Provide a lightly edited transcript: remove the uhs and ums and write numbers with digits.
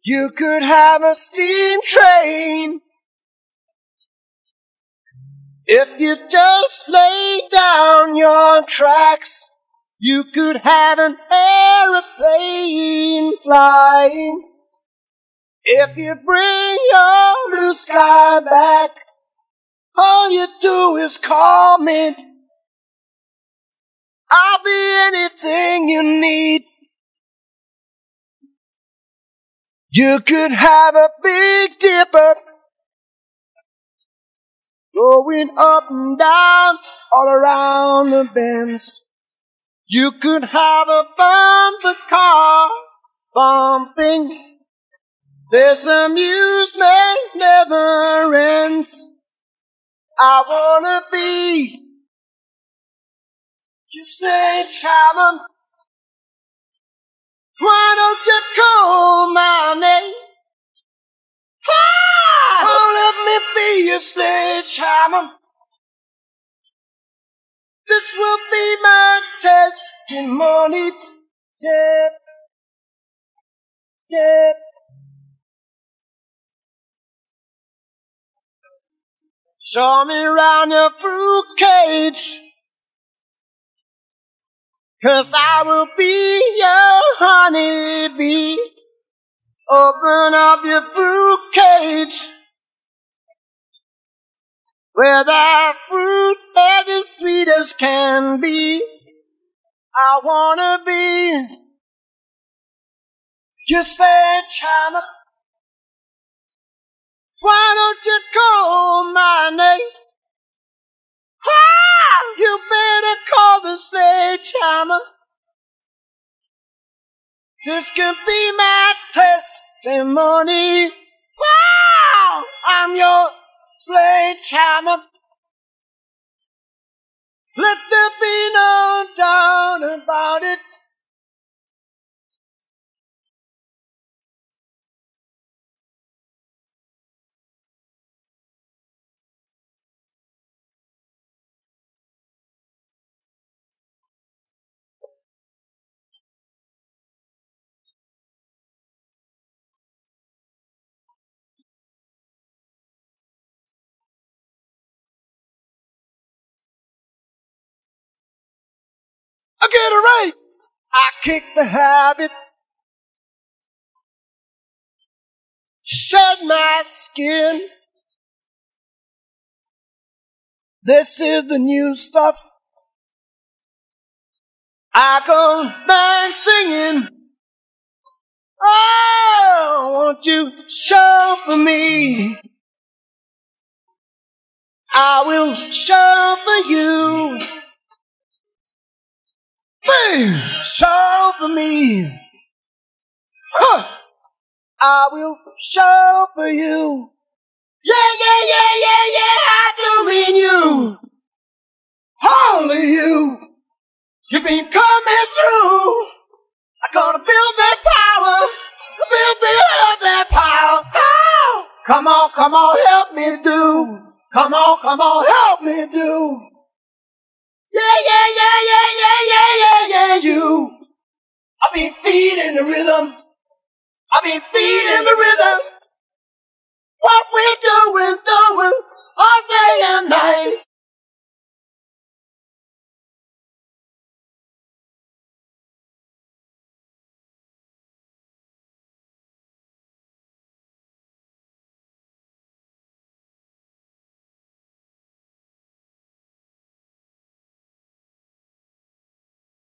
You could have a steam train if you just lay down your tracks. You could have an aeroplane flying if you bring your blue sky back. All you do is call me. I'll be anything you need. You could have a Big Dipper going up and down all around the bends. You could have a bumper car bumping. This amusement never ends. I wanna be your sledgehammer. Why don't you call my name? Oh, let me be your sledgehammer. This will be my testimony. Dip, dip. Show me round your fruit cage, 'cause I will be your honeybee. Open up your fruit cage, where the fruit is as sweet as can be. I wanna be your sledgehammer. Why don't you call my name? You better call the sledgehammer. This can be my testimony. Wow! I'm your sledgehammer. Let there be no doubt about it. I get it right. I kick the habit, shed my skin. This is the new stuff. I go down singing. Oh, won't you show for me? I will show for you. Bam! Show for me. Huh. I will show for you. Yeah, yeah, yeah, yeah, yeah, I do mean you. Only you. You've been coming through. I'm gonna build that power. Build that power. Oh! Come on, help me do. Come on, help me do. Yeah, yeah, yeah, yeah, yeah, yeah, yeah, yeah, you. I've been feeding the rhythm. I've been feeding the rhythm. What we're doing all day and night.